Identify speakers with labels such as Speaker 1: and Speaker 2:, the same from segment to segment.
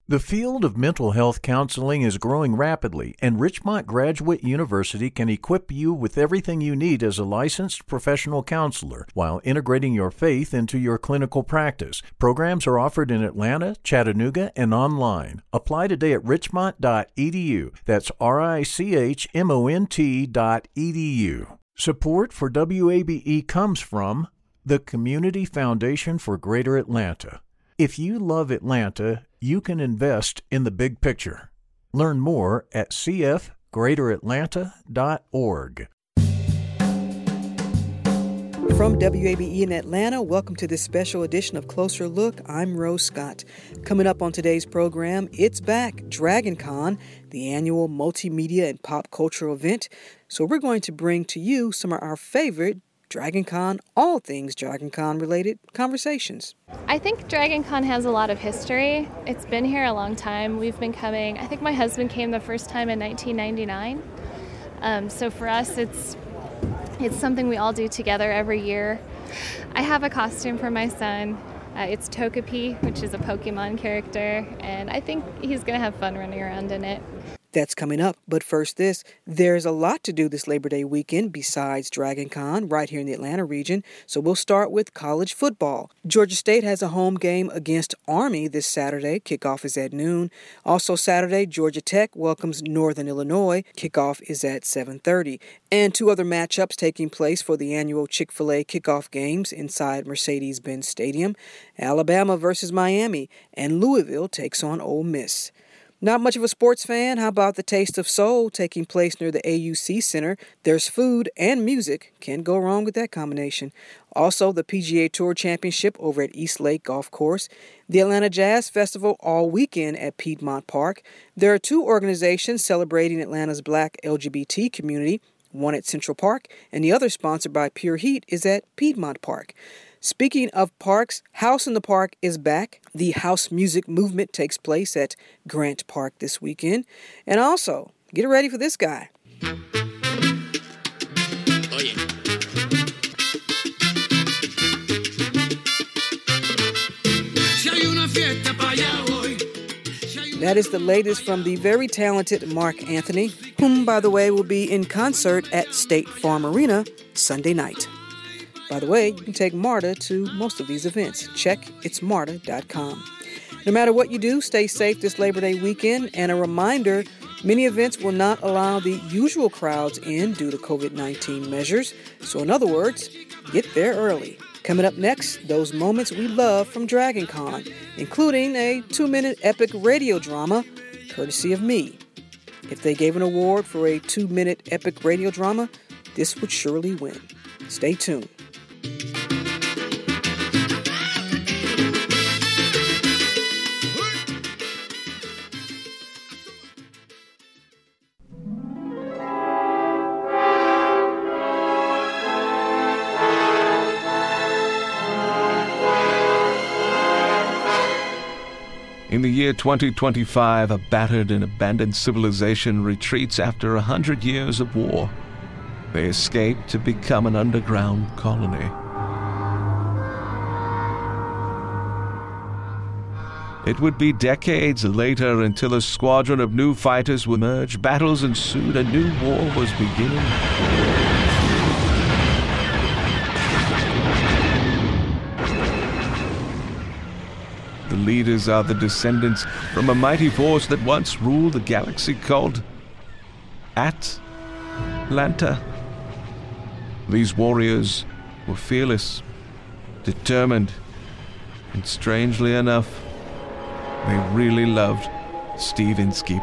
Speaker 1: The field of mental health counseling is growing rapidly, and Richmont Graduate University can equip you with everything you need as a licensed professional counselor while integrating your faith into your clinical practice. Programs are offered in Atlanta, Chattanooga, and online. Apply today at richmont.edu. That's richmont.edu. Support for WABE comes from the Community Foundation for Greater Atlanta. If you love Atlanta, you can invest in the big picture. Learn more at cfgreateratlanta.org.
Speaker 2: From WABE in Atlanta, welcome to this special edition of Closer Look. I'm Rose Scott. Coming up on today's program, it's back, DragonCon, the annual multimedia and pop cultural event. So we're going to bring to you some of our favorite DragonCon, all things DragonCon related conversations.
Speaker 3: I think DragonCon has a lot of history. It's been here a long time. We've been coming, I think my husband came the first time in 1999. So for us, it's something we all do together every year. I have a costume for my son. It's Togepi, which is a Pokemon character, and I think he's going to have fun running around in it.
Speaker 2: That's coming up, but first this. There's a lot to do this Labor Day weekend besides DragonCon right here in the Atlanta region, so we'll start with college football. Georgia State has a home game against Army this Saturday. Kickoff is at noon. Also Saturday, Georgia Tech welcomes Northern Illinois. Kickoff is at 7:30. And two other matchups taking place for the annual Chick-fil-A kickoff games inside Mercedes-Benz Stadium. Alabama versus Miami, and Louisville takes on Ole Miss. Not much of a sports fan? How about the Taste of Soul taking place near the AUC Center? There's food and music. Can't go wrong with that combination. Also, the PGA Tour Championship over at East Lake Golf Course. The Atlanta Jazz Festival all weekend at Piedmont Park. There are two organizations celebrating Atlanta's Black LGBT community. One at Central Park, and the other, sponsored by Pure Heat, is at Piedmont Park. Speaking of parks, House in the Park is back. The house music movement takes place at Grant Park this weekend. And also, get ready for this guy.
Speaker 4: Oh, yeah.
Speaker 2: That is the latest from the very talented Mark Anthony, whom, by the way, will be in concert at State Farm Arena Sunday night. By the way, you can take MARTA to most of these events. Check itsmarta.com. No matter what you do, stay safe this Labor Day weekend. And a reminder, many events will not allow the usual crowds in due to COVID-19 measures. So in other words, get there early. Coming up next, those moments we love from DragonCon, including a 2-minute epic radio drama, courtesy of me. If they gave an award for a 2-minute epic radio drama, this would surely win. Stay tuned.
Speaker 5: In the year 2025, a battered and abandoned civilization retreats after 100 years of war. They escape to become an underground colony. It would be decades later until a squadron of new fighters would emerge. Battles ensued. A new war was beginning. The leaders are the descendants from a mighty force that once ruled the galaxy called Atlanta. These warriors were fearless, determined, and strangely enough, they really loved Steve Inskeep.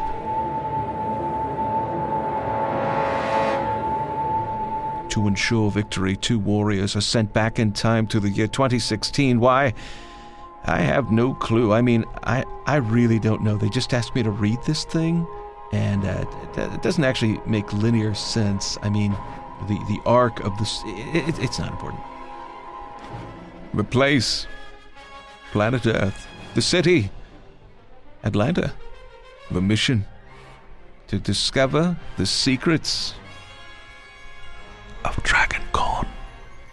Speaker 5: To ensure victory, 2 warriors are sent back in time to the year 2016. Why? I have no clue. I mean, I really don't know. They just asked me to read this thing, and it doesn't actually make linear sense. I mean, the arc of this, it's not important. The place, planet Earth. The city, Atlanta. The mission, to discover the secrets of DragonCon.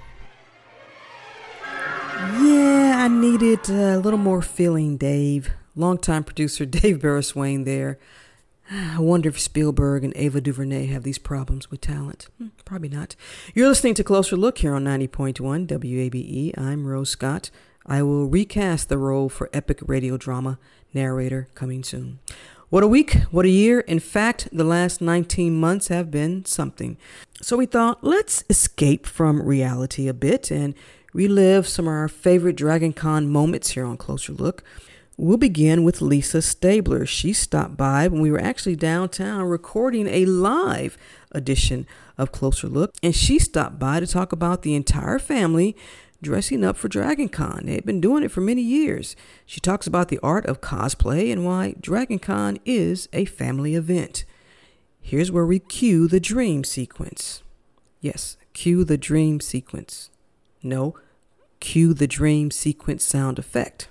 Speaker 2: Yeah, I needed a little more feeling, Dave. Longtime producer Dave Barriswain there. I wonder if Spielberg and Ava DuVernay have these problems with talent. Probably not. You're listening to Closer Look here on 90.1 WABE. I'm Rose Scott. I will recast the role for epic radio drama narrator coming soon. What a week, what a year. In fact, the last 19 months have been something. So we thought, let's escape from reality a bit and relive some of our favorite Dragon Con moments here on Closer Look. We'll begin with Lisa Stabler. She stopped by when we were actually downtown recording a live edition of Closer Look, and she stopped by to talk about the entire family dressing up for Dragon Con. They've been doing it for many years. She talks about the art of cosplay and why Dragon Con is a family event. Here's where we cue the dream sequence. Yes, cue the dream sequence. No, cue the dream sequence sound effect.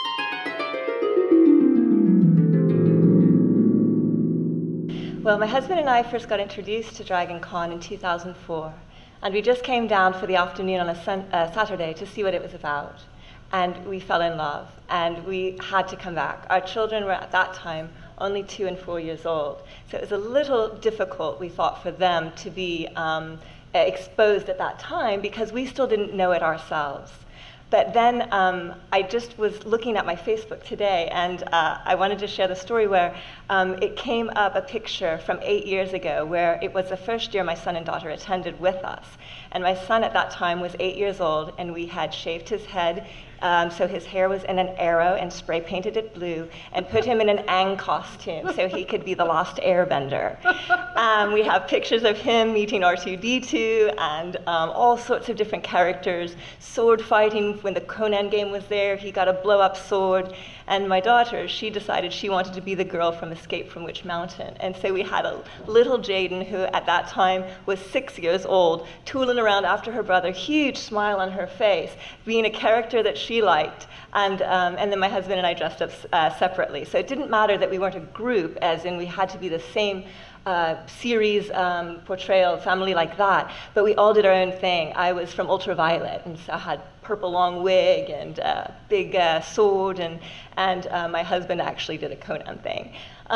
Speaker 4: Well, my husband and I first got introduced to Dragon Con in 2004, and we just came down for the afternoon on a Saturday to see what it was about, and we fell in love, and we had to come back. Our children were at that time only 2 and 4 years old, so it was a little difficult, we thought, for them to be exposed at that time because we still didn't know it ourselves. But then I just was looking at my Facebook today, and I wanted to share the story where it came up a picture from 8 years ago where it was the first year my son and daughter attended with us. And my son at that time was 8 years old, and we had shaved his head so his hair was in an arrow and spray painted it blue, and put him in an Aang costume so he could be the Lost Airbender. We have pictures of him meeting R2-D2 and all sorts of different characters, sword fighting. When the Conan game was there, he got a blow-up sword. And my daughter, she decided she wanted to be the girl from Escape from Witch Mountain. And so we had a little Jaden, who at that time was 6 years old, tooling around after her brother, huge smile on her face, being a character that she liked. And then my husband and I dressed up separately. So it didn't matter that we weren't a group, as in we had to be the same series portrayal, family like that, but we all did our own thing. I was from Ultraviolet, and so I had purple long wig and big sword, and my husband actually did a Conan thing.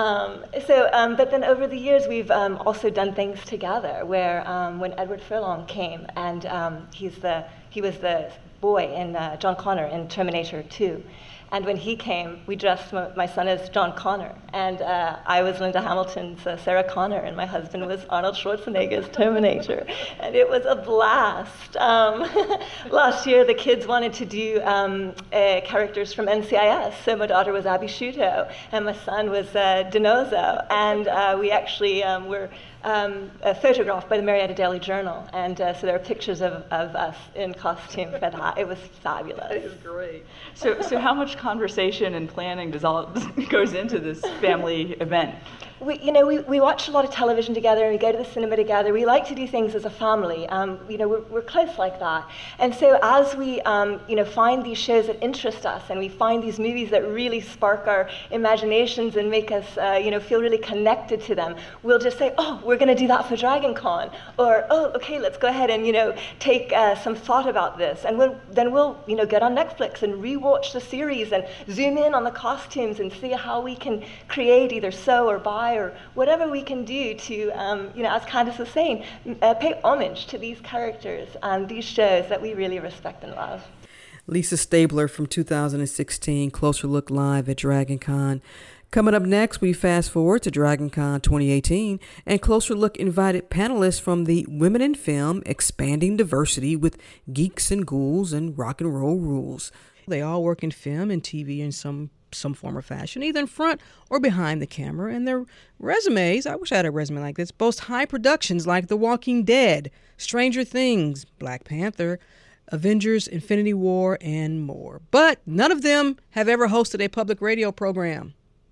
Speaker 4: But then over the years, we've also done things together, where when Edward Furlong came, and he was the boy in John Connor in Terminator 2. And when he came, we dressed my son as John Connor, and I was Linda Hamilton's Sarah Connor, and my husband was Arnold Schwarzenegger's Terminator, and it was a blast. Last year, the kids wanted to do characters from NCIS, so my daughter was Abby Shuto, and my son was Dinozo, and we actually were photographed by the Marietta Daily Journal, and so there are pictures of us in costume for that. It was fabulous.
Speaker 6: It was great. So how much conversation and planning goes into this family event?
Speaker 4: We watch a lot of television together, we go to the cinema together. We like to do things as a family. We're close like that. And so as we find these shows that interest us, and we find these movies that really spark our imaginations and make us feel really connected to them, we'll just say, oh, we're going to do that for Dragon Con, or oh, okay, let's go ahead and take some thought about this, and we'll get on Netflix and rewatch the series and zoom in on the costumes and see how we can create, either sew or buy or whatever we can do to, as Candace was saying, pay homage to these characters and these shows that we really respect and love.
Speaker 2: Lisa Stabler from 2016, Closer Look Live at Dragon Con. Coming up next, we fast forward to Dragon Con 2018, and Closer Look invited panelists from the Women in Film Expanding Diversity with Geeks and Ghouls and Rock and Roll Rules. They all work in film and TV in some form or fashion, either in front or behind the camera, and their resumes, I wish I had a resume like this, boast high productions like The Walking Dead, Stranger Things, Black Panther, Avengers, Infinity War, and more. But none of them have ever hosted a public radio program.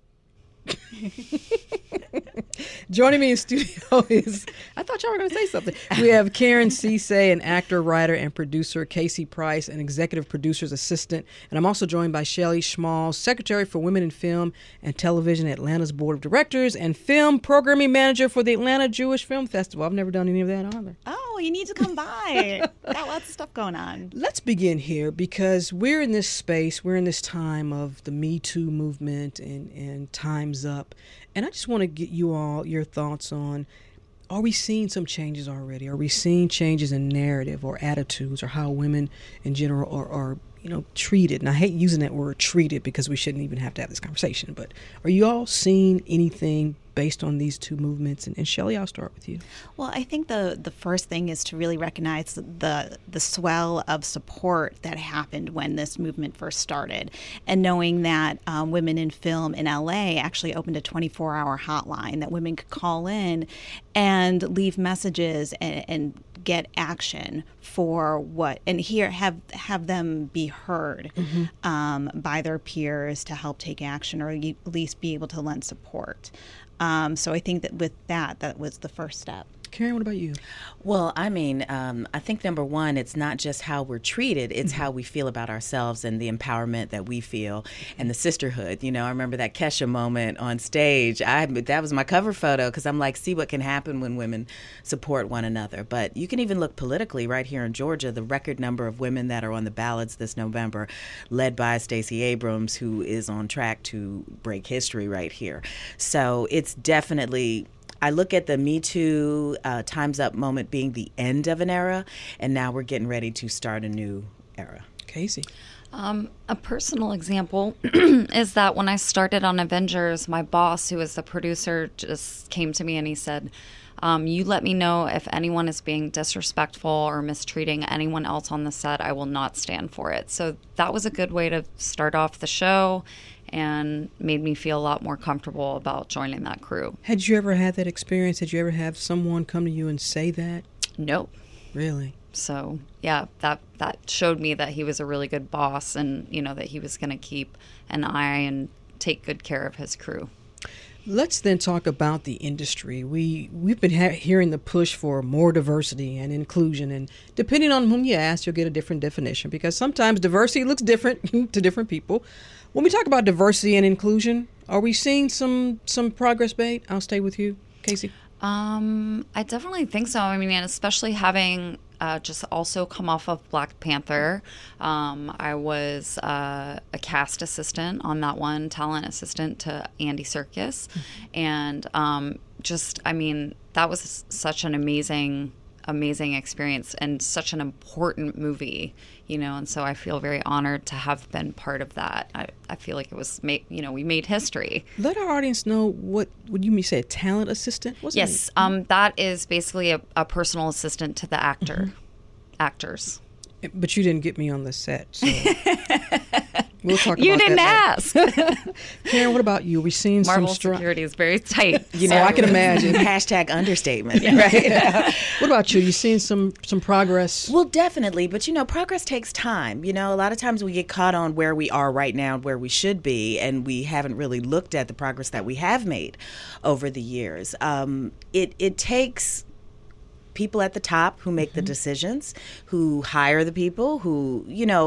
Speaker 2: Joining me in studio is, I thought y'all were going to say something. We have Karen Ceesay, an actor, writer, and producer, Casey Price, an executive producer's assistant, and I'm also joined by Shelley Schmall, secretary for Women in Film and Television at Atlanta's Board of Directors and film programming manager for the Atlanta Jewish Film Festival. I've never done any of that either.
Speaker 6: Oh,
Speaker 7: no, you need to come by. Got lots of stuff going on.
Speaker 2: Let's begin here because we're in this space, we're in this time of the Me Too movement and Time's Up. And I just want to get you all your thoughts on, are we seeing some changes already? Are we seeing changes in narrative or attitudes or how women in general are treated? And I hate using that word treated because we shouldn't even have to have this conversation. But are you all seeing anything based on these two movements? And Shelley, I'll start with you.
Speaker 7: Well, I think the first thing is to really recognize the swell of support that happened when this movement first started, and knowing that Women in Film in LA actually opened a 24-hour hotline that women could call in and leave messages and get action for what, and have them be heard by their peers to help take action, or at least be able to lend support. So I think that with that was the first step.
Speaker 2: Karen, what about you?
Speaker 8: Well, I mean, I think number one, it's not just how we're treated, it's how we feel about ourselves and the empowerment that we feel and the sisterhood. You know, I remember that Kesha moment on stage. That was my cover photo because I'm like, see what can happen when women support one another. But you can even look politically right here in Georgia, the record number of women that are on the ballots this November, led by Stacey Abrams, who is on track to break history right here. So it's definitely, I look at the Me Too, Time's Up moment being the end of an era, and now we're getting ready to start a new era.
Speaker 2: Casey?
Speaker 9: A personal example is that when I started on Avengers, my boss, who was the producer, just came to me and he said, you let me know if anyone is being disrespectful or mistreating anyone else on the set. I will not stand for it. So that was a good way to start off the show and made me feel a lot more comfortable about joining that crew.
Speaker 2: Had you ever had that experience? Had you ever have someone come to you and say that?
Speaker 9: Nope.
Speaker 2: Really?
Speaker 9: So, yeah, that showed me that he was a really good boss, and, that he was going to keep an eye and take good care of his crew.
Speaker 2: Let's then talk about the industry. We've been hearing the push for more diversity and inclusion, and depending on whom you ask, you'll get a different definition, because sometimes diversity looks different to different people. When we talk about diversity and inclusion, are we seeing some progress made? I'll stay with you, Casey.
Speaker 9: I definitely think so. I mean, and especially having just also come off of Black Panther. I was a cast assistant on that one, talent assistant to Andy Serkis. And that was such an amazing experience and such an important movie, and so I feel very honored to have been part of that. I feel like it was, we made history.
Speaker 2: Let our audience know what you say, a talent assistant?
Speaker 9: Yes, that is basically a personal assistant to the actors.
Speaker 2: But you didn't get me on the set, so we'll talk about that.
Speaker 9: You didn't ask.
Speaker 2: Karen, what about you? Are we seeing
Speaker 9: Marvel
Speaker 2: some
Speaker 9: security is very tight.
Speaker 2: I can imagine.
Speaker 8: Hashtag understatement,
Speaker 9: yeah.
Speaker 8: Right?
Speaker 2: What about you? You seeing some progress?
Speaker 8: Well, definitely. But, progress takes time. A lot of times we get caught on where we are right now, where we should be, and we haven't really looked at the progress that we have made over the years. It takes people at the top who make the decisions, who hire the people, who,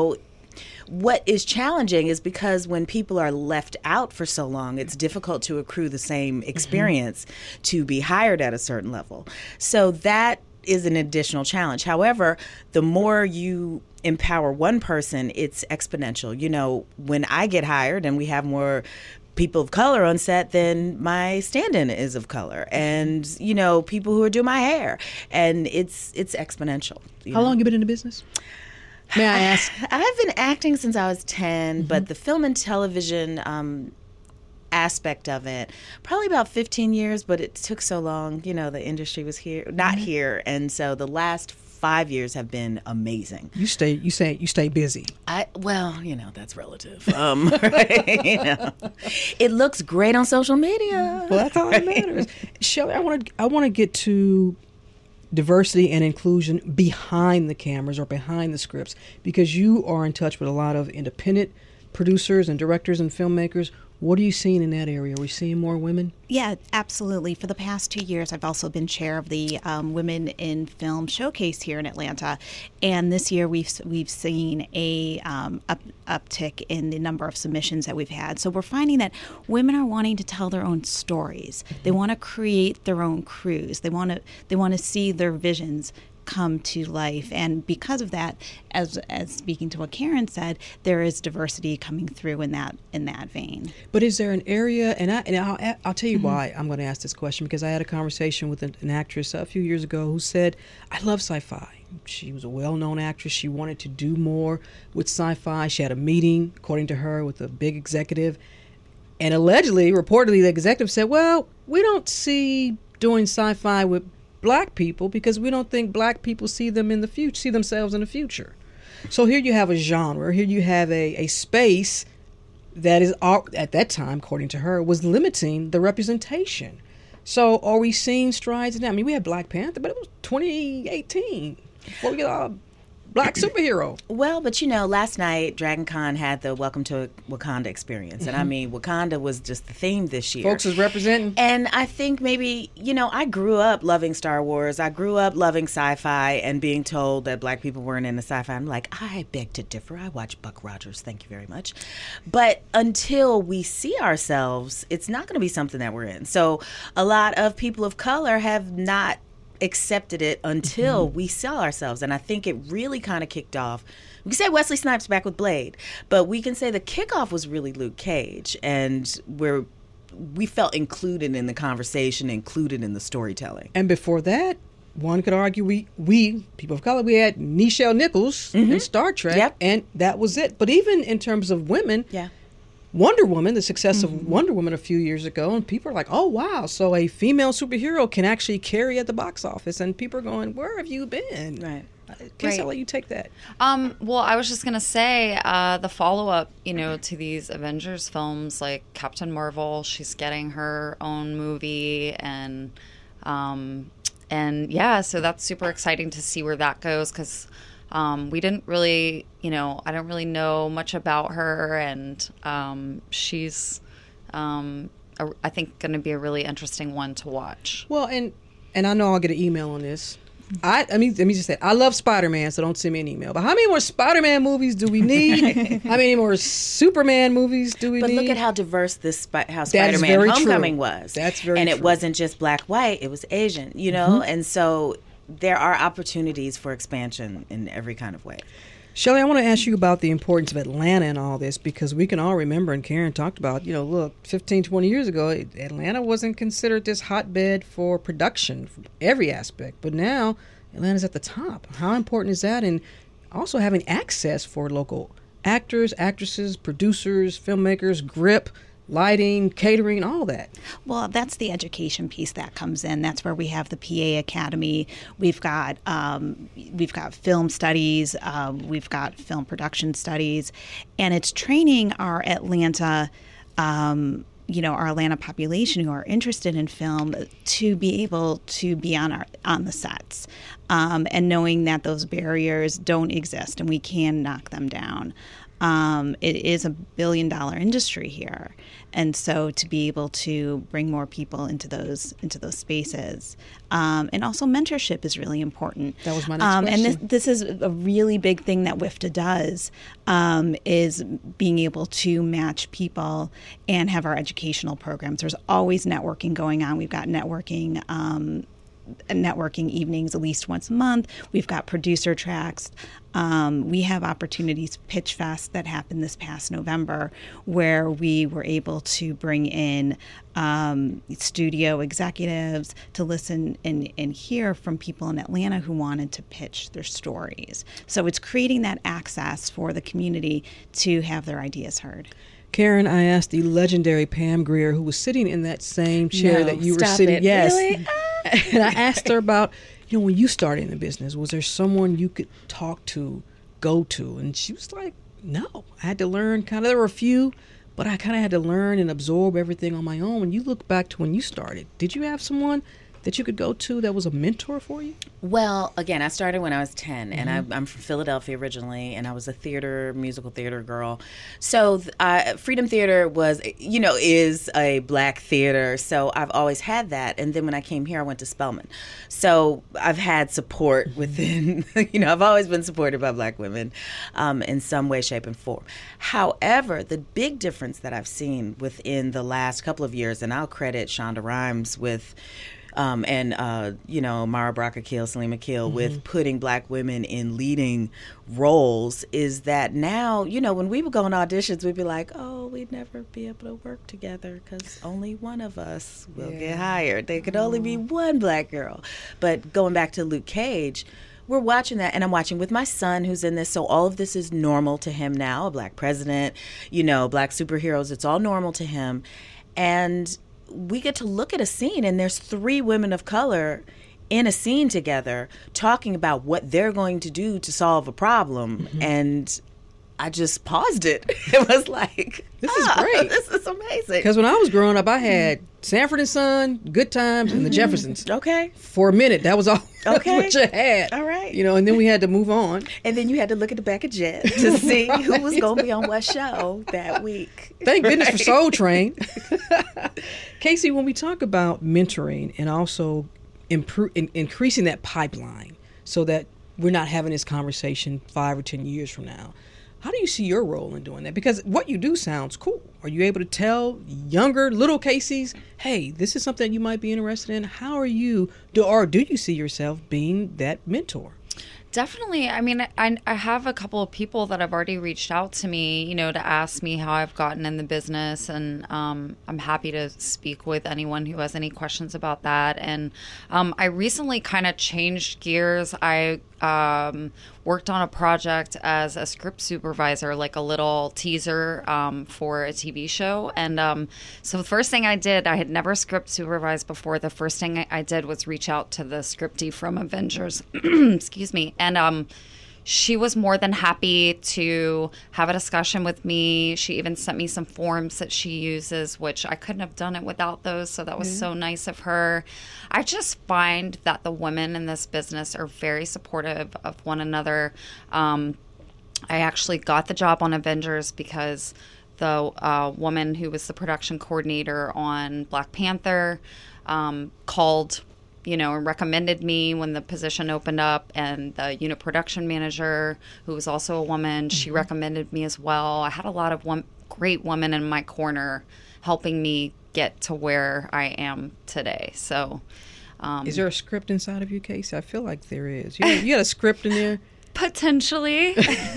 Speaker 8: what is challenging is because when people are left out for so long, it's difficult to accrue the same experience to be hired at a certain level. So that is an additional challenge. However, the more you empower one person, it's exponential. When I get hired and we have more people of color on set, then my stand-in is of color, and people who are doing my hair, and it's exponential.
Speaker 2: How long have you been in the business? May I ask?
Speaker 8: I've been acting since I was 10, but the film and television aspect of it, probably about 15 years, but it took so long. The industry was not here, and so the last 5 years have been amazing.
Speaker 2: You stay busy.
Speaker 8: That's relative. Right? It looks great on social media.
Speaker 2: Well, that's all that matters. Shelley, I want to get to diversity and inclusion behind the cameras or behind the scripts, because you are in touch with a lot of independent producers and directors and filmmakers. What are you seeing in that area? Are we seeing more women?
Speaker 7: Yeah, absolutely. For the past 2 years, I've also been chair of the Women in Film Showcase here in Atlanta, and this year we've seen a uptick in the number of submissions that we've had. So we're finding that women are wanting to tell their own stories. They want to create their own crews. They want to see their visions come to life. And because of that, as speaking to what Karen said, there is diversity coming through in that vein.
Speaker 2: But is there an area, and I'll tell you why I'm going to ask this question, because I had a conversation with an actress a few years ago who said, I love sci-fi. She was a well-known actress. She wanted to do more with sci-fi. She had a meeting, according to her, with a big executive. And reportedly, the executive said, well, we don't see doing sci-fi with black people because we don't think black people see themselves in the future. So here you have a genre. Here you have a space that is, at that time, according to her, was limiting the representation. So are we seeing strides in that? I mean, we had Black Panther, but it was 2018 before we get our black superhero.
Speaker 8: Well, but last night DragonCon had the Welcome to Wakanda experience. And I mean, Wakanda was just the theme this year.
Speaker 2: Folks is representing.
Speaker 8: And I think maybe, I grew up loving Star Wars. I grew up loving sci-fi and being told that black people weren't into sci-fi. I'm like, I beg to differ. I watch Buck Rogers. Thank you very much. But until we see ourselves, it's not going to be something that we're in. So a lot of people of color have not accepted it until we saw ourselves. And I think it really kind of kicked off. We can say Wesley Snipes back with Blade, but we can say the kickoff was really Luke Cage, and we felt included in the conversation, included in the storytelling.
Speaker 2: And before that, one could argue we people of color, we had Nichelle Nichols in Star Trek, and that was it. But even in terms of women, Wonder Woman, the success of Wonder Woman a few years ago, and people are like, oh, wow, so a female superhero can actually carry at the box office, and people are going, where have you been?
Speaker 8: Right.
Speaker 2: Guess I'll let you take that.
Speaker 9: Well, I was just going to say the follow-up, to these Avengers films, like Captain Marvel, she's getting her own movie, and yeah, so that's super exciting to see where that goes, because we didn't really, I don't really know much about her, and she's, I think, going to be a really interesting one to watch.
Speaker 2: Well, and I know I'll get an email on this. Let me just say, I love Spider-Man, so don't send me an email. But how many more Spider-Man movies do we need? How many more Superman movies do we need?
Speaker 8: But look at how diverse how Spider-Man Homecoming was.
Speaker 2: That's very true.
Speaker 8: And it wasn't just black-white, it was Asian, And so there are opportunities for expansion in every kind of way.
Speaker 2: Shelley, I want to ask you about the importance of Atlanta in all this, because we can all remember, and Karen talked about, look, 15, 20 years ago, Atlanta wasn't considered this hotbed for production from every aspect. But now Atlanta's at the top. How important is that? And also having access for local actors, actresses, producers, filmmakers, grip, lighting, catering, all that.
Speaker 7: Well, that's the education piece that comes in. That's where we have the PA Academy. We've got film studies. We've got film production studies, and it's training our Atlanta. Our Atlanta population who are interested in film to be able to be on the sets, and knowing that those barriers don't exist and we can knock them down. It is a $1 billion industry here, and so to be able to bring more people into those spaces, and also mentorship is really important.
Speaker 2: That was my next question.
Speaker 7: And this is a really big thing that WIFTA does, is being able to match people and have our educational programs. There's always networking going on. We've got networking evenings at least once a month. We've got producer tracks. We have opportunities, Pitch Fest, that happened this past November, where we were able to bring in studio executives to listen and hear from people in Atlanta who wanted to pitch their stories. So it's creating that access for the community to have their ideas heard.
Speaker 2: Karen, I asked the legendary Pam Grier, who was sitting in that same chair that you were sitting.
Speaker 8: It.
Speaker 2: Yes.
Speaker 8: Really?
Speaker 2: And I asked her about, when you started in the business, was there someone you could talk to, go to? And she was like, no. I had to learn there were a few, but I kind of had to learn and absorb everything on my own. When you look back to when you started, did you have someone that you could go to that was a mentor for you?
Speaker 8: Well, again, I started when I was 10, and I'm from Philadelphia originally, and I was a musical theater girl. So Freedom Theater is a black theater, so I've always had that. And then when I came here, I went to Spelman. So I've had support within, I've always been supported by black women in some way, shape, and form. However, the big difference that I've seen within the last couple of years, and I'll credit Shonda Rhimes with Mara Brock Akil, Salim Akil, with putting Black women in leading roles, is that now, when we would go on auditions, we'd be like, oh, we'd never be able to work together because only one of us will get hired. There could only be one Black girl. But going back to Luke Cage, we're watching that, and I'm watching with my son who's in this, so all of this is normal to him now. A Black president, Black superheroes, it's all normal to him. And we get to look at a scene, and there's 3 women of color in a scene together talking about what they're going to do to solve a problem. And I just paused it. It was like,
Speaker 10: this is great.
Speaker 8: This is amazing.
Speaker 10: Because when I was growing up, I had Sanford and Son, Good Times, and the Jeffersons.
Speaker 8: Okay.
Speaker 10: For a minute, that was all.
Speaker 8: Okay.
Speaker 10: That's what you had.
Speaker 8: All right.
Speaker 10: And then we had to move on.
Speaker 8: And then you had to look at the back of Jet to see who was going to be on what show that week.
Speaker 10: Thank goodness for Soul Train. Casey, when we talk about mentoring and also increasing that pipeline so that we're not having this conversation 5 or 10 years from now, how do you see your role in doing that? Because what you do sounds cool. Are you able to tell younger little Casey's, hey, this is something you might be interested in? How are you, or do you see yourself being that mentor?
Speaker 9: Definitely. I mean, I have a couple of people that have already reached out to me, to ask me how I've gotten in the business. And I'm happy to speak with anyone who has any questions about that. And I recently kind of changed gears. I worked on a project as a script supervisor, like a little teaser for a TV show. And so the first thing I did, I had never script supervised before. The first thing I did was reach out to the scriptie from Avengers, excuse me. And she was more than happy to have a discussion with me. She even sent me some forms that she uses, which I couldn't have done it without those. So that was so nice of her. I just find that the women in this business are very supportive of one another. I actually got the job on Avengers because the woman who was the production coordinator on Black Panther called and recommended me when the position opened up, and the unit production manager, who was also a woman, she recommended me as well. I had a lot of great women in my corner helping me get to where I am today. So,
Speaker 10: is there a script inside of you, Casey? I feel like there is. You got a script in there?
Speaker 9: Potentially.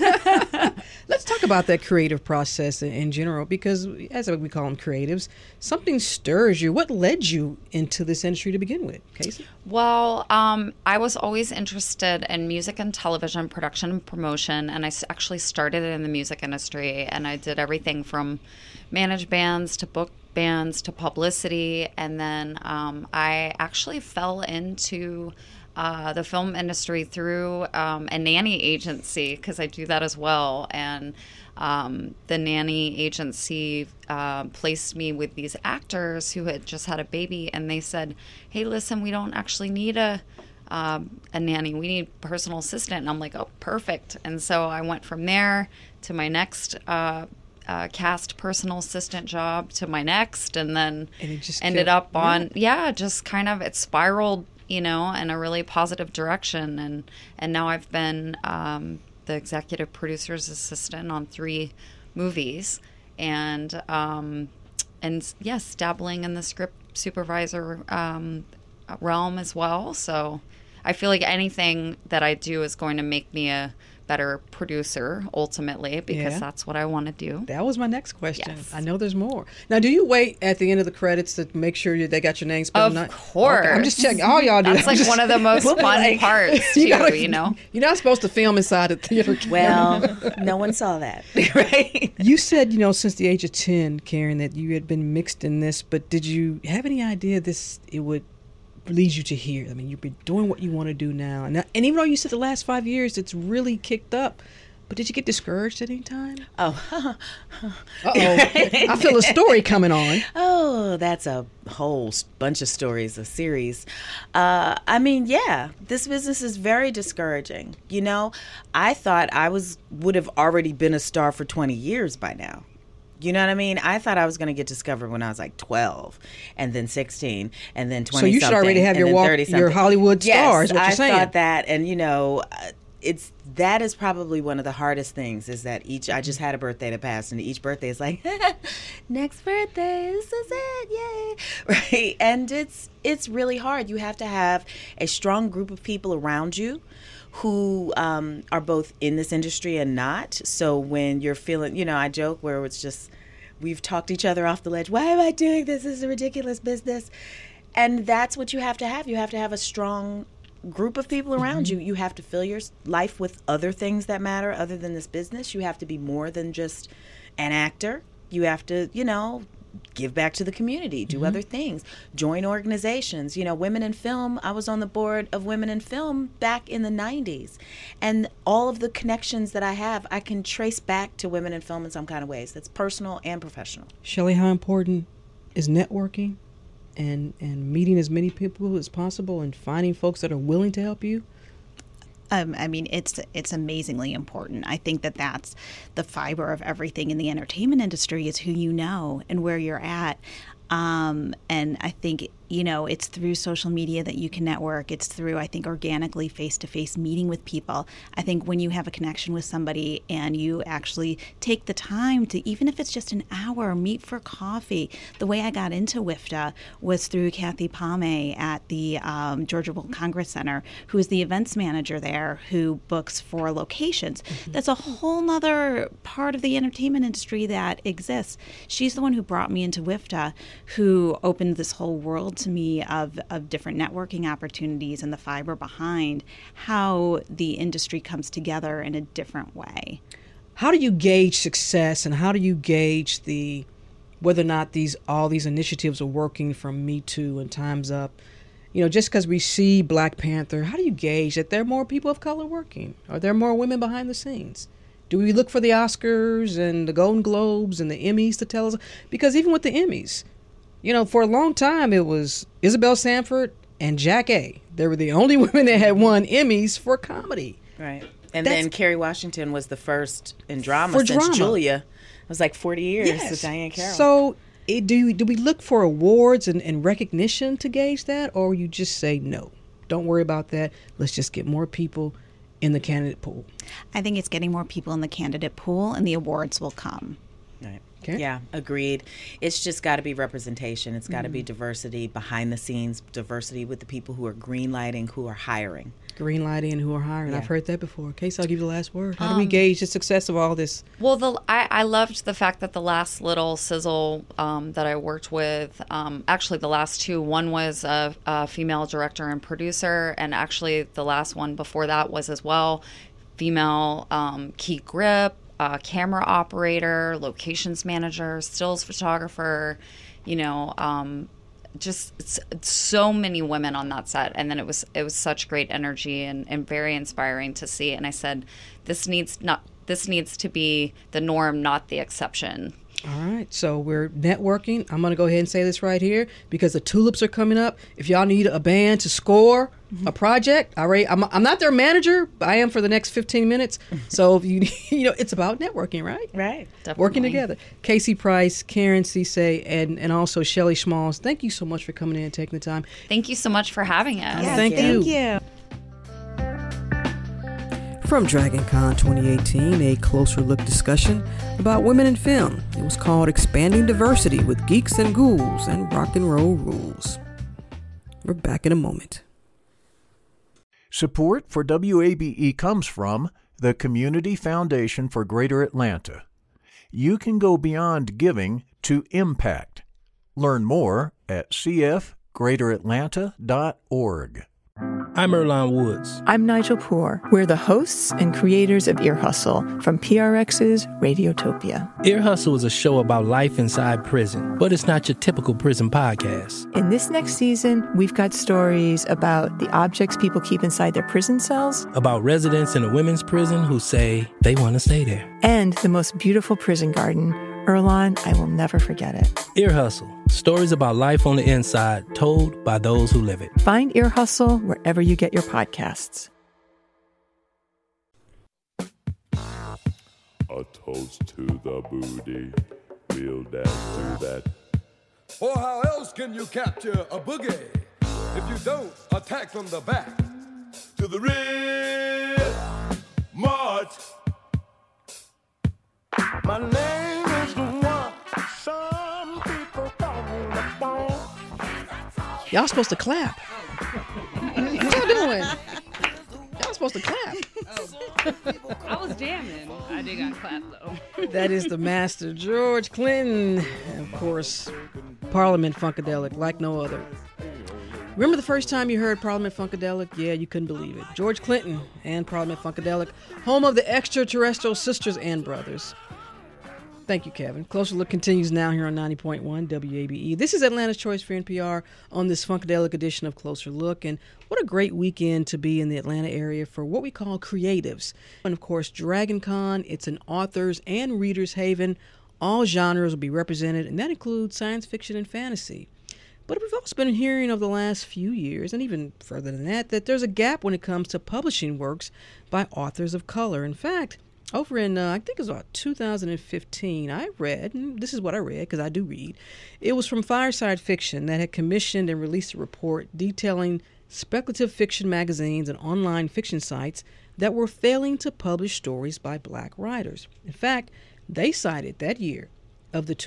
Speaker 10: Let's talk about that creative process in general, because as we call them creatives, something stirs you. What led you into this industry to begin with, Casey?
Speaker 9: Well, I was always interested in music and television production and promotion, and I actually started in the music industry, and I did everything from manage bands to book bands to publicity, and then I actually fell into the film industry through a nanny agency, because I do that as well. And the nanny agency placed me with these actors who had just had a baby, and they said, hey, listen, we don't actually need a nanny. We need a personal assistant. And I'm like, oh, perfect. And so I went from there to my next cast personal assistant job to my next, and then it just ended up on, just kind of, it spiraled in a really positive direction. And now I've been the executive producer's assistant on 3 movies, and yes, dabbling in the script supervisor realm as well. So I feel like anything that I do is going to make me a better producer ultimately, because that's what I want to do.
Speaker 10: That was my next question.
Speaker 9: Yes.
Speaker 10: I know there's more. Now, do you wait at the end of the credits to make sure they got your name spelled?
Speaker 9: Of course. Okay,
Speaker 10: I'm just checking. All y'all do.
Speaker 9: That's like one of the most fun parts too, You're
Speaker 10: not supposed to film inside the theater.
Speaker 8: Well, no one saw that. Right?
Speaker 10: You said, since the age of 10, Karen, that you had been mixed in this, but did you have any idea it would lead you to here? I mean, you've been doing what you want to do now. And even though you said the last 5 years, it's really kicked up. But did you get discouraged at any time?
Speaker 8: Oh.
Speaker 10: Uh-oh. I feel a story coming on.
Speaker 8: Oh, that's a whole bunch of stories, a series. This business is very discouraging. I thought I would have already been a star for 20 years by now. You know what I mean? I thought I was going to get discovered when I was like 12, and then 16, and then 20.
Speaker 10: So you should already have your Hollywood star.
Speaker 8: Yes,
Speaker 10: is what you're saying.
Speaker 8: I thought that, and that is probably one of the hardest things, is that I just had a birthday that passed, and each birthday is like, next birthday, this is it, yay, right? And it's really hard. You have to have a strong group of people around you who are both in this industry and not. So when you're feeling, I joke where it's just, we've talked each other off the ledge. Why am I doing this? This is a ridiculous business. And that's what you have to have. You have to have a strong group of people around you. You have to fill your life with other things that matter other than this business. You have to be more than just an actor. You have to, give back to the community, do other things, join organizations. Women in Film, I was on the board of Women in Film back in the 90s. And all of the connections that I have, I can trace back to Women in Film in some kind of ways. That's personal and professional.
Speaker 10: Shelley, how important is networking and meeting as many people as possible and finding folks that are willing to help you?
Speaker 7: It's amazingly important. I think that's the fiber of everything in the entertainment industry, is who you know and where you're at. And I think, it's through social media that you can network. It's through, I think, organically face-to-face meeting with people. I think when you have a connection with somebody and you actually take the time to, even if it's just an hour, meet for coffee. The way I got into WIFTA was through Kathy Palme at the Georgia World Congress Center, who is the events manager there, who books for locations. That's a whole nother part of the entertainment industry that exists. She's the one who brought me into WIFTA, who opened this whole world to me of different networking opportunities and the fiber behind how the industry comes together in a different way.
Speaker 10: How do you gauge success, and how do you gauge whether or not all these initiatives are working, from Me Too and Time's Up? Just because we see Black Panther, how do you gauge that there are more people of color working? Are there more women behind the scenes? Do we look for the Oscars and the Golden Globes and the Emmys to tell us? Because even with the Emmys, for a long time, it was Isabel Sanford and Jack A. They were the only women that had won Emmys for comedy.
Speaker 8: Right. And then Kerry Washington was the first in drama since Julia. It was like 40 years with Diane Carroll.
Speaker 10: So do we look for awards and recognition to gauge that, or you just say, no, don't worry about that. Let's just get more people in the candidate pool?
Speaker 7: I think it's getting more people in the candidate pool, and the awards will come.
Speaker 8: Right. Okay. Yeah, agreed. It's just got to be representation. It's got to be diversity behind the scenes, diversity with the people who are greenlighting, who are hiring.
Speaker 10: Greenlighting and who are hiring. Yeah. I've heard that before. Casey, I'll give you the last word. How do we gauge the success of all this?
Speaker 9: Well, I loved the fact that the last little sizzle that I worked with, actually the last two, one was a female director and producer, and actually the last one before that was as well female key grip, camera operator, locations manager, stills photographer, just so many women on that set. And then it was such great energy and very inspiring to see. And I said, this needs to be the norm, not the exception.
Speaker 10: All right, so we're networking. I'm going to go ahead and say this right here, because the Tulips are coming up. If y'all need a band to score a project, I'm not their manager, but I am for the next 15 minutes. So if it's about networking, right?
Speaker 8: Right.
Speaker 7: Definitely.
Speaker 10: Working together. Casey Price, Karen Cisse, and also Shelley Schmalls, thank you so much for coming in and taking the time.
Speaker 9: Thank you so much for having us.
Speaker 10: Yes, thank you. From DragonCon 2018, a closer look discussion about women in film. It was called Expanding Diversity with Geeks and Ghouls and Rock and Roll Rules. We're back in a moment.
Speaker 1: Support for WABE comes from the Community Foundation for Greater Atlanta. You can go beyond giving to impact. Learn more at cfgreateratlanta.org.
Speaker 11: I'm Earlonne Woods.
Speaker 12: I'm Nigel Poor. We're the hosts and creators of Ear Hustle from PRX's Radiotopia.
Speaker 11: Ear Hustle is a show about life inside prison, but it's not your typical prison podcast.
Speaker 12: In this next season, we've got stories about the objects people keep inside their prison cells,
Speaker 11: about residents in a women's prison who say they want to stay there,
Speaker 12: and the most beautiful prison garden. Earlonne, I will never forget it.
Speaker 11: Ear Hustle. Stories about life on the inside, told by those who live it.
Speaker 12: Find Ear Hustle wherever you get your podcasts.
Speaker 13: A toast to the booty. We'll dance to that.
Speaker 14: Or how else can you capture a boogie if you don't attack from the back?
Speaker 13: To the rear.
Speaker 14: Marge. My name is the one. Some people call me the phone.
Speaker 10: Y'all supposed to clap. What y'all doing? Y'all supposed to clap.
Speaker 15: I was jamming. I did got clap though.
Speaker 10: That is the master, George Clinton. And of course, Parliament Funkadelic, like no other. Remember the first time you heard Parliament Funkadelic? Yeah, you couldn't believe it. George Clinton and Parliament Funkadelic, home of the Extraterrestrial Sisters and Brothers. Thank you, Kevin. Closer Look continues now here on 90.1 WABE. This is Atlanta's Choice for NPR on this Funkadelic edition of Closer Look. And what a great weekend to be in the Atlanta area for what we call creatives. And of course, Dragon Con, it's an authors and readers haven. All genres will be represented, and that includes science fiction and fantasy. But we've also been hearing over the last few years, and even further than that, that there's a gap when it comes to publishing works by authors of color. In fact, over in, I think it was about 2015, I read, and this is what I read because I do read, it was from Fireside Fiction that had commissioned and released a report detailing speculative fiction magazines and online fiction sites that were failing to publish stories by black writers. In fact, they cited that year, of the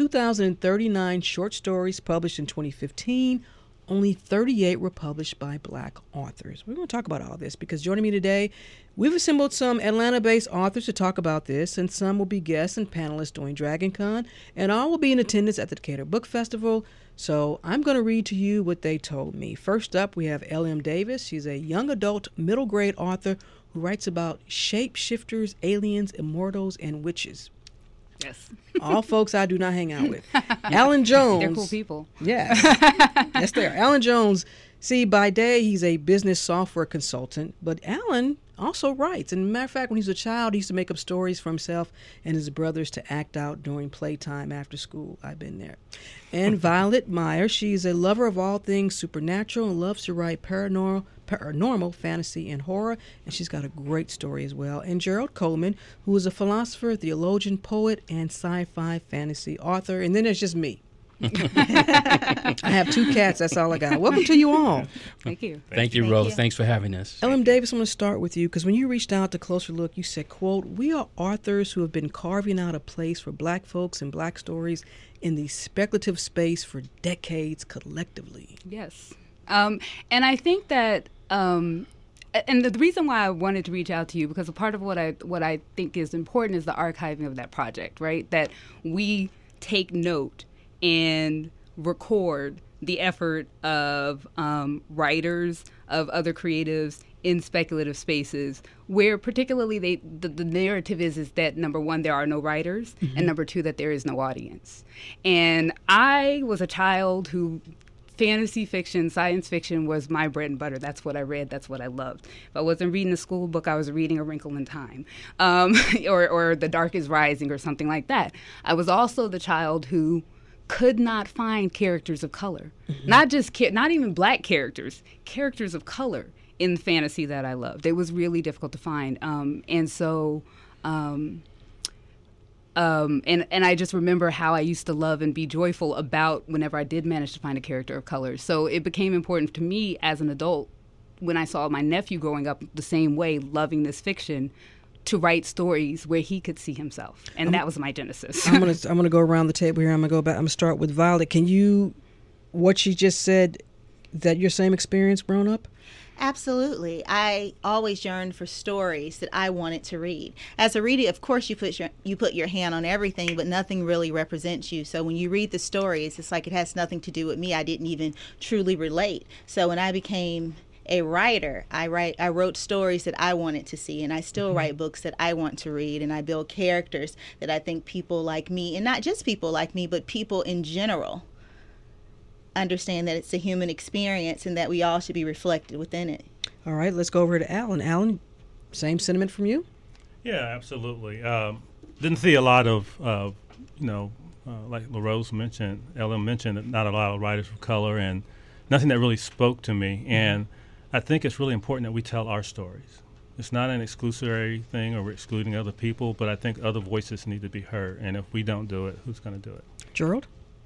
Speaker 10: 2,039 short stories published in 2015, only 38 were published by black authors. We're going to talk about all this because joining me today, we've assembled some Atlanta-based authors to talk about this, and some will be guests and panelists during Dragon Con, and all will be in attendance at the Decatur Book Festival. So I'm going to read to you what they told me. First up, we have L.M. Davis. She's a young adult middle grade author who writes about shapeshifters, aliens, immortals, and witches.
Speaker 15: Yes.
Speaker 10: All folks I do not hang out with. Alan Jones.
Speaker 15: They're cool people.
Speaker 10: Yeah. Yes, they are. Alan Jones, see, by day he's a business software consultant, but Alan also writes. And matter of fact, when he was a child, he used to make up stories for himself and his brothers to act out during playtime after school. I've been there. And Violet Meyer, she's a lover of all things supernatural and loves to write paranormal, fantasy, and horror, and she's got a great story as well. And Gerald Coleman, who is a philosopher, theologian, poet, and sci-fi fantasy author. And then there's just me. I have two cats. That's all I got. Welcome to you all.
Speaker 15: Thank you.
Speaker 11: Thank you, Rose. Thanks for having us.
Speaker 10: L.M. Davis, I'm going to start with you because when you reached out to Closer Look, you said, quote, "We are authors who have been carving out a place for black folks and black stories in the speculative space for decades collectively."
Speaker 15: Yes. And I think that and the reason why I wanted to reach out to you, because a part of what I think is important is the archiving of that project, right? That we take note and record the effort of writers, of other creatives in speculative spaces where particularly the narrative is that, number one, there are no writers, and number two, that there is no audience. And I was a child who fantasy fiction, science fiction was my bread and butter. That's what I read. That's what I loved. If I wasn't reading a school book, I was reading A Wrinkle in Time, or The Dark is Rising, or something like that. I was also the child who could not find characters of color, not even black characters of color in fantasy that I loved. It was really difficult to find, and I just remember how I used to love and be joyful about whenever I did manage to find a character of color. So it became important to me as an adult when I saw my nephew growing up the same way, loving this fiction, to write stories where he could see himself. And that was my genesis.
Speaker 10: I'm gonna go around the table here. I'm gonna start with Violet. Can you, what she just said, that your same experience growing up?
Speaker 16: Absolutely. I always yearned for stories that I wanted to read. As a reader, of course, you put your hand on everything, but nothing really represents you. So when you read the stories, it's like it has nothing to do with me. I didn't even truly relate. So when I became a writer, I wrote stories that I wanted to see, and I still write books that I want to read, and I build characters that I think people like me, and not just people like me, but people in general, understand that it's a human experience and that we all should be reflected within it.
Speaker 10: All right, let's go over to Alan. Alan, same sentiment from you?
Speaker 17: Yeah, absolutely. Didn't see a lot of, like LaRose mentioned, Ellen mentioned, that not a lot of writers of color, and nothing that really spoke to me. And I think it's really important that we tell our stories. It's not an exclusionary thing or we're excluding other people, but I think other voices need to be heard. And if we don't do it, who's going to do it?
Speaker 10: Gerald?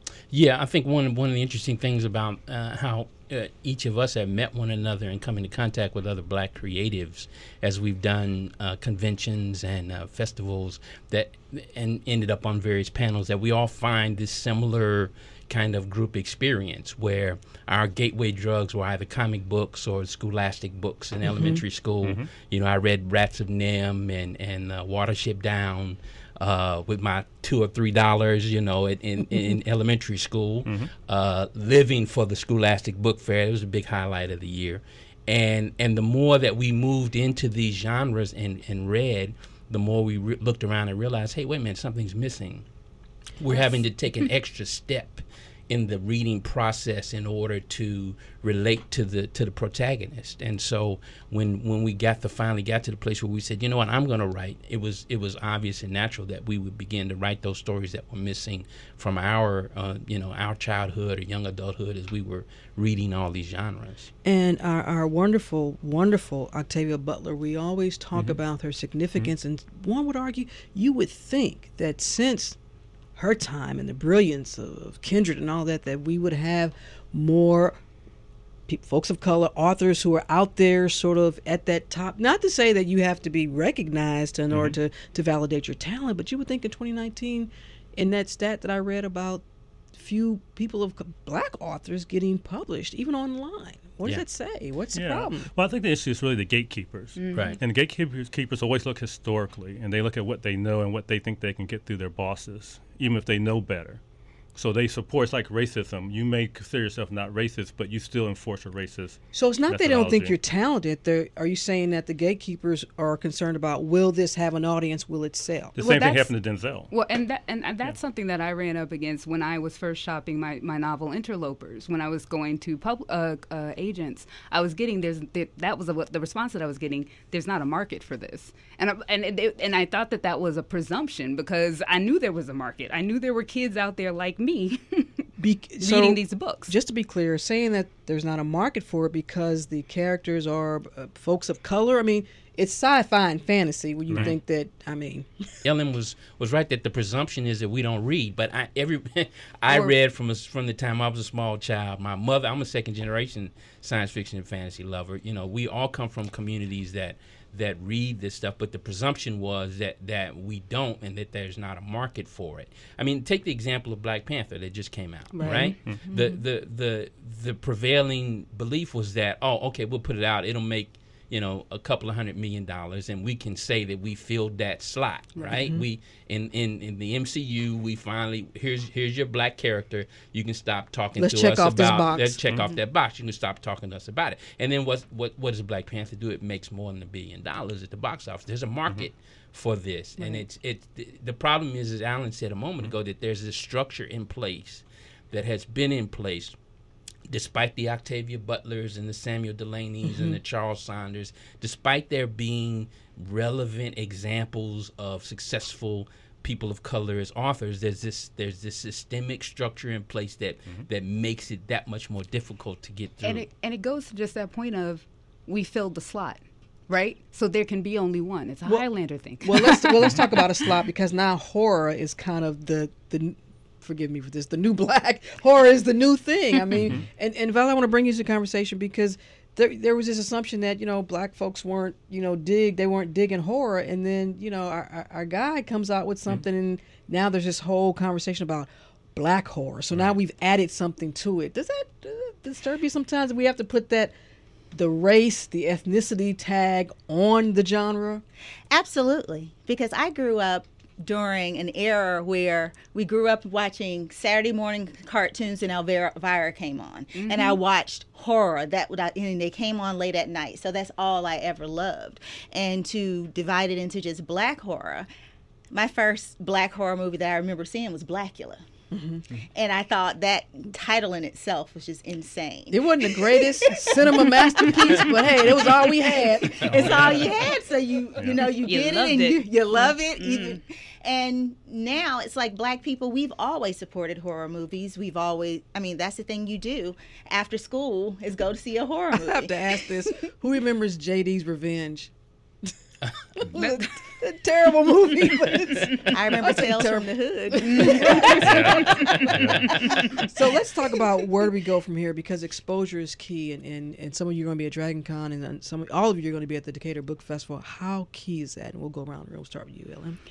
Speaker 11: Yeah, I think one of the interesting things about how each of us have met one another and come into contact with other Black creatives as we've done conventions and festivals and ended up on various panels, that we all find this similar kind of group experience where our gateway drugs were either comic books or scholastic books in elementary school. You know, I read Rats of Nim and Watership Down with my $2 or $3, you know, in elementary school, living for the Scholastic Book Fair. It was a big highlight of the year. And the more that we moved into these genres and read, the more we looked around and realized, hey, wait a minute, something's missing. We're having to take an extra step in the reading process in order to relate to the protagonist. And so when we finally got to the place where we said, you know what, I'm going to write, it was obvious and natural that we would begin to write those stories that were missing from our our childhood or young adulthood as we were reading all these genres.
Speaker 10: And our wonderful, wonderful Octavia Butler, we always talk about her significance, and one would argue, you would think that since her time and the brilliance of Kindred and all that we would have more folks of color, authors who are out there sort of at that top. Not to say that you have to be recognized in order to validate your talent, but you would think in 2019, in that stat that I read about few people of Black authors getting published, even online. What does that say? What's the problem?
Speaker 17: Well, I think the issue is really the gatekeepers.
Speaker 11: Right.
Speaker 17: And the gatekeepers always look historically, and they look at what they know and what they think they can get through their bosses, even if they know better. So they support, it's like racism. You may consider yourself not racist, but you still enforce a racist
Speaker 10: So it's not they don't think
Speaker 17: methodology.
Speaker 10: you're talented. Are you saying that the gatekeepers are concerned about, will this have an audience, will it sell?
Speaker 17: The same thing happened to Denzel.
Speaker 15: Well, and that's something that I ran up against when I was first shopping my novel Interlopers. When I was going to agents, I was getting that was the response that I was getting. There's not a market for this, and I thought that was a presumption because I knew there was a market. I knew there were kids out there like me reading these books.
Speaker 10: Just to be clear, saying that there's not a market for it because the characters are folks of color. I mean, it's sci-fi and fantasy when you think that, I mean.
Speaker 11: Ellen was right that the presumption is that we don't read, but I read from the time I was a small child. My mother, I'm a second generation science fiction and fantasy lover. You know, we all come from communities that read this stuff, but the presumption was that we don't and that there's not a market for it. I mean, take the example of Black Panther that just came out, right? The prevailing belief was that, okay, we'll put it out, it'll make a couple of $100 million, and we can say that we filled that slot, right? We in the MCU, we finally here's your Black character. You can stop talking
Speaker 10: Let's
Speaker 11: to
Speaker 10: check
Speaker 11: us
Speaker 10: off
Speaker 11: about.
Speaker 10: this box.
Speaker 11: Let's check off that box. You can stop talking to us about it. And then what does Black Panther do? It makes more than $1 billion at the box office. There's a market for this, and the problem is, as Alan said a moment ago, that there's this structure in place that has been in place. Despite the Octavia Butlers and the Samuel Delaney's and the Charles Saunders, despite there being relevant examples of successful people of color as authors, there's this systemic structure in place that makes it that much more difficult to get through.
Speaker 15: And it goes to just that point of we filled the slot. Right, so there can be only one. It's a Highlander thing.
Speaker 10: Well, let's talk about a slot, because now horror is kind of the forgive me for this, the new Black. Horror is the new thing. I mean, and Val, I want to bring you to the conversation because there was this assumption that Black folks weren't they weren't digging horror, and then our guy comes out with something, and now there's this whole conversation about Black horror. So now we've added something to it. Does that disturb you sometimes? We have to put the race, the ethnicity tag on the genre?
Speaker 16: Absolutely, because I grew up during an era where we grew up watching Saturday morning cartoons and Elvira came on. And I watched horror, and they came on late at night. So that's all I ever loved. And to divide it into just Black horror, my first Black horror movie that I remember seeing was Blackula. And I thought that title in itself was just insane.
Speaker 10: It wasn't the greatest cinema masterpiece, but hey, it was all we had.
Speaker 16: It's all you had, so you get it and you love it. And now it's like Black people, we've always supported horror movies. That's the thing you do after school is go to see a horror movie.
Speaker 10: I have to ask this. Who remembers JD's Revenge? A terrible movie, but it's,
Speaker 16: I remember Tales from the Hood.
Speaker 10: So let's talk about where do we go from here, because exposure is key, and some of you are going to be at Dragon Con, and then all of you are going to be at the Decatur Book Festival. How key is that? And we'll go around and we'll start with you, Ellen.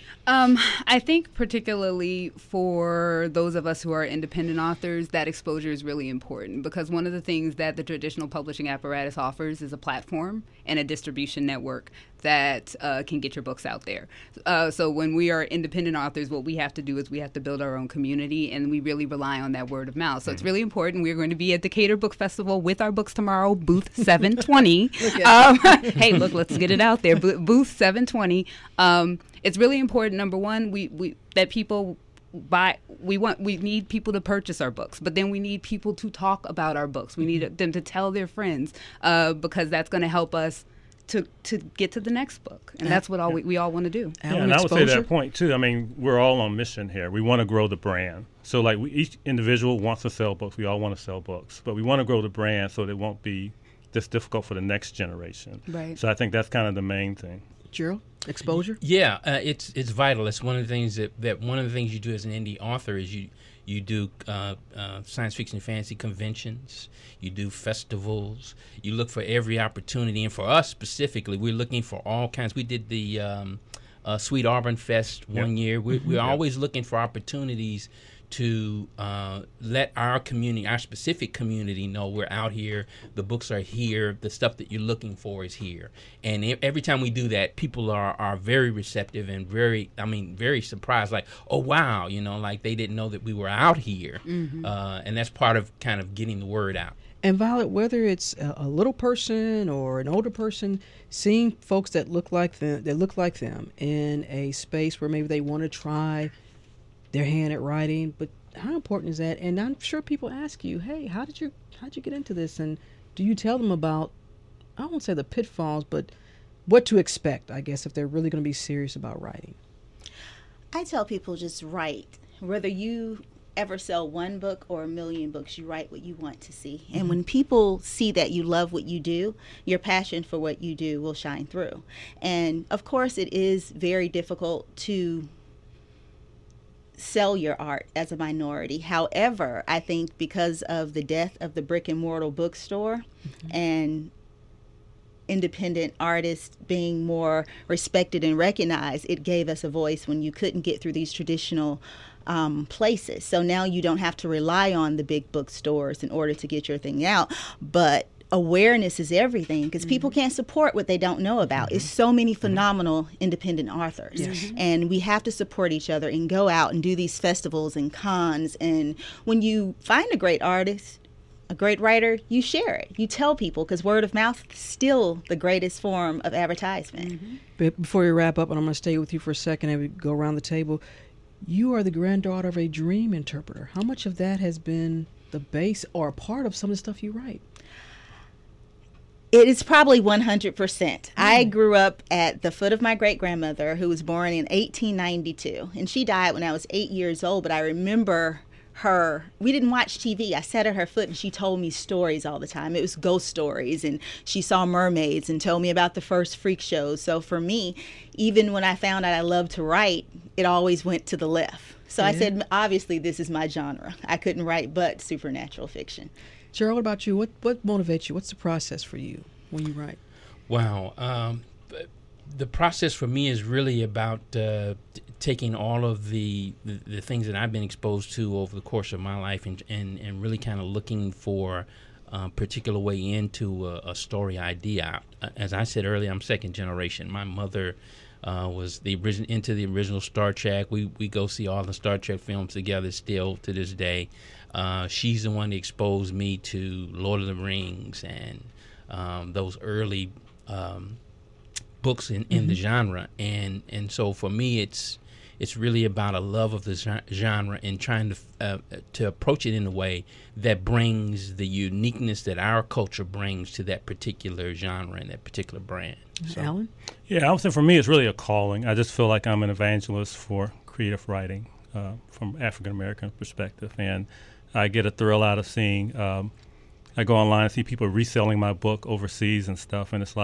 Speaker 15: I think particularly for those of us who are independent authors, that exposure is really important, because one of the things that the traditional publishing apparatus offers is a platform and a distribution network that can get your books out there. So when we are independent authors, what we have to do is we have to build our own community, and we really rely on that word of mouth. So it's really important. We're going to be at Decatur Book Festival with our books tomorrow, booth 720. Hey, look, let's get it out there. Booth 720. It's really important. Number one, we that people buy. We need people to purchase our books, but then we need people to talk about our books. We need them to tell their friends, because that's going to help us to get to the next book, and that's what we all want to do.
Speaker 17: Yeah, and I would say that point too. I mean, we're all on mission here. We want to grow the brand. So like each individual wants to sell books. We all want to sell books, but we want to grow the brand so that it won't be this difficult for the next generation.
Speaker 15: Right.
Speaker 17: So I think that's kind of the main thing.
Speaker 10: Gerald, exposure?
Speaker 11: Yeah, it's vital. It's one of the things that one of the things you do as an indie author is you do science fiction and fantasy conventions. You do festivals. You look for every opportunity. And for us specifically, we're looking for all kinds. We did the Sweet Auburn Fest one year. We're always looking for opportunities to let our community, our specific community, know we're out here, the books are here, the stuff that you're looking for is here. And every time we do that, people are very receptive and very surprised, like, oh, wow, like they didn't know that we were out here. And that's part of kind of getting the word out.
Speaker 10: And Violet, whether it's a little person or an older person, seeing folks that look like them in a space where maybe they want to try their hand at writing, but how important is that? And I'm sure people ask you, hey, how'd you get into this? And do you tell them about, I won't say the pitfalls, but what to expect, I guess, if they're really going to be serious about writing?
Speaker 16: I tell people just write. Whether you ever sell one book or 1 million books, you write what you want to see. And when people see that you love what you do, your passion for what you do will shine through. And of course, it is very difficult to sell your art as a minority. However, I think because of the death of the brick and mortar bookstore and independent artists being more respected and recognized, it gave us a voice when you couldn't get through these traditional places. So now you don't have to rely on the big bookstores in order to get your thing out, but awareness is everything, because people can't support what they don't know about. It's so many phenomenal independent authors. And we have to support each other and go out and do these festivals and cons. And when you find a great artist, a great writer, you share it. You tell people, because word of mouth is still the greatest form of advertisement.
Speaker 10: But before we wrap up, and I'm going to stay with you for a second and we go around the table, you are the granddaughter of a dream interpreter. How much of that has been the base or a part of some of the stuff you write?
Speaker 16: It is probably 100%. I grew up at the foot of my great-grandmother, who was born in 1892, and she died when I was 8 years old, but I remember her. We didn't watch TV. I sat at her foot, and she told me stories all the time. It was ghost stories, and she saw mermaids and told me about the first freak shows. So for me, even when I found out I loved to write, it always went to the left. So I said, obviously, this is my genre. I couldn't write but supernatural fiction.
Speaker 10: Gerald, what about you? What motivates you? What's the process for you when you write?
Speaker 11: Wow. The process for me is really about taking all of the things that I've been exposed to over the course of my life and really kind of looking for a particular way into a story idea. As I said earlier, I'm second generation. My mother was into the original Star Trek. We go see all the Star Trek films together still to this day. She's the one that exposed me to Lord of the Rings and those early books in the genre, and so for me it's really about a love of the genre and trying to approach it in a way that brings the uniqueness that our culture brings to that particular genre and that particular brand. So.
Speaker 10: Alan?
Speaker 17: Yeah, I would say for me it's really a calling. I just feel like I'm an evangelist for creative writing from African American perspective, and I get a thrill out of seeing I go online and see people reselling my book overseas and stuff, and it's like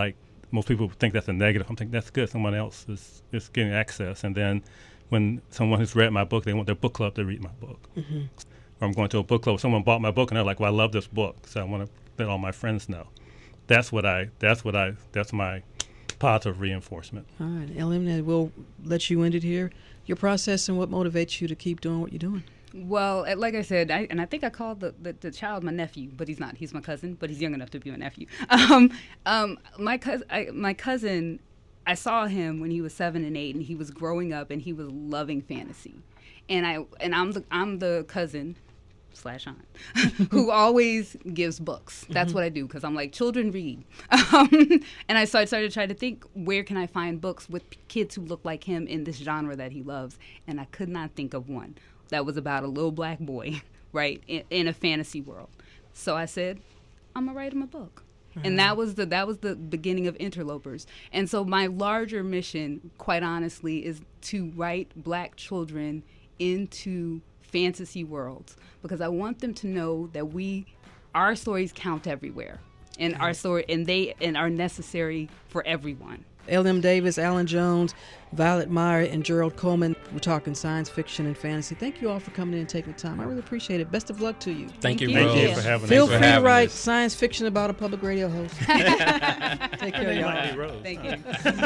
Speaker 17: most people think that's a negative. I'm thinking that's good. Someone else is getting access. And then when someone has read my book, they want their book club to read my book.
Speaker 10: Mm-hmm.
Speaker 17: Or I'm going to a book club, someone bought my book and they're like, well, I love this book, so I want to let all my friends know. That's my positive reinforcement.
Speaker 10: All right, LM, we'll let you end it here. Your process and what motivates you to keep doing what you're doing.
Speaker 15: Well, like I said, I think I called the child my nephew, but he's not. He's my cousin, but he's young enough to be my nephew. My cousin, I saw him when he was 7 and 8, and he was growing up, and he was loving fantasy, and I'm the cousin / aunt who always gives books. That's what I do, because I'm like, children read. And I started trying to think, where can I find books with kids who look like him in this genre that he loves, and I could not think of one that was about a little black boy, right, in a fantasy world. So I said, I'm gonna write him a book. And that was the beginning of Interlopers. And so my larger mission, quite honestly, is to write black children into fantasy worlds, because I want them to know that our stories count everywhere, and our story and are necessary for everyone.
Speaker 10: L.M. Davis, Alan Jones, Violet Meyer, and Gerald Coleman. We're talking science fiction and fantasy. Thank you all for coming in and taking the time. I really appreciate it. Best of luck to you.
Speaker 11: Thank you,
Speaker 17: Rose. Thank you for having us.
Speaker 10: Feel free to write science fiction about a public radio host. Take care, y'all.
Speaker 15: Thank you.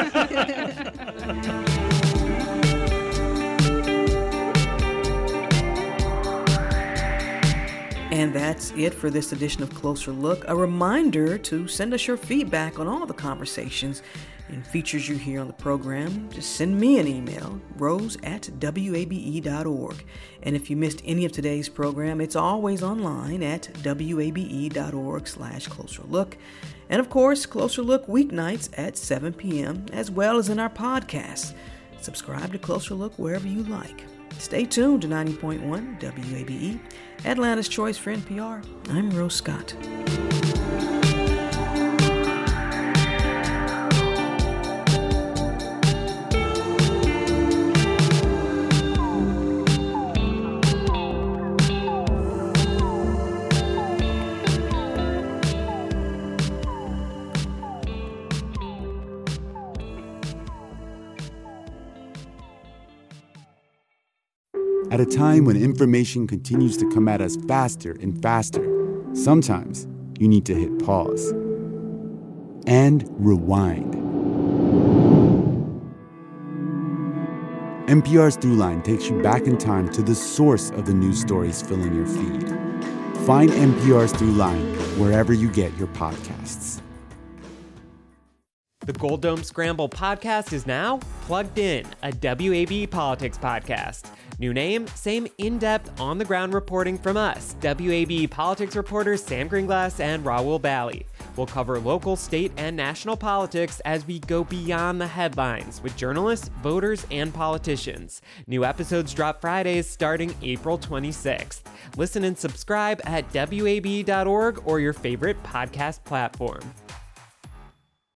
Speaker 2: And that's it for this edition of Closer Look. A reminder to send us your feedback on all the conversations and features you hear on the program. Just send me an email, rose@wabe.org. And if you missed any of today's program, it's always online at wabe.org/closerlook. And of course, Closer Look weeknights at 7 p.m., as well as in our podcasts. Subscribe to Closer Look wherever you like. Stay tuned to 90.1 WABE, Atlanta's Choice for NPR. I'm Rose Scott.
Speaker 18: At a time when information continues to come at us faster and faster, sometimes you need to hit pause and rewind. NPR's Throughline takes you back in time to the source of the news stories filling your feed. Find NPR's Throughline wherever you get your podcasts.
Speaker 19: The Gold Dome Scramble podcast is now Plugged In, a WAB politics podcast. New name, same in-depth, on-the-ground reporting from us, WAB politics reporters Sam Greenglass and Raul Bally. We'll cover local, state, and national politics as we go beyond the headlines with journalists, voters, and politicians. New episodes drop Fridays starting April 26th. Listen and subscribe at WAB.org or your favorite podcast platform.